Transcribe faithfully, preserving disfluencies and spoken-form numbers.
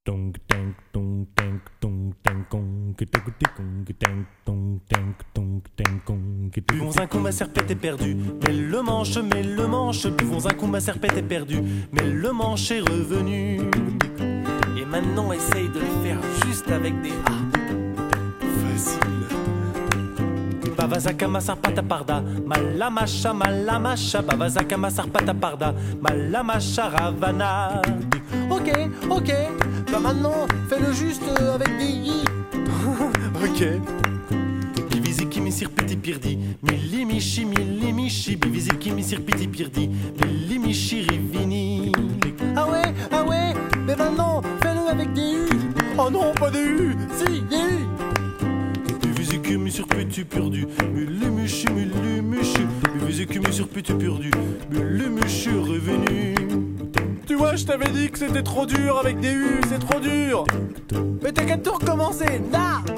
Buvons un coup, ma serpette est perdue. Mais le manche, mais le manche. Buvons un coup, ma serpette est perdue. Mais le manche est revenu. Et maintenant, essaye de le faire juste avec des A. Facile. Bavazaka masarpata parda, malamasha malamasha, bavazaka masarpata parda, malamasha ravana. Ok, ok, bah maintenant fais-le juste avec des i. Ok. Biviziki mi sirpiti pirdi, milimichi milimichi, biviziki mi sirpiti pirdi, milimichi rivini. Ah ouais, ah ouais, mais maintenant fais-le avec des u. Oh non, pas des u. Si, des u. Biviziki sur petit perdu, mulumuchi, mulumuchi. Biviziki sur petit perdu, mulumuchi revenu. Tu vois, je t'avais dit que c'était trop dur avec des U, c'est trop dur. Mais t'as qu'à tout recommencer, là.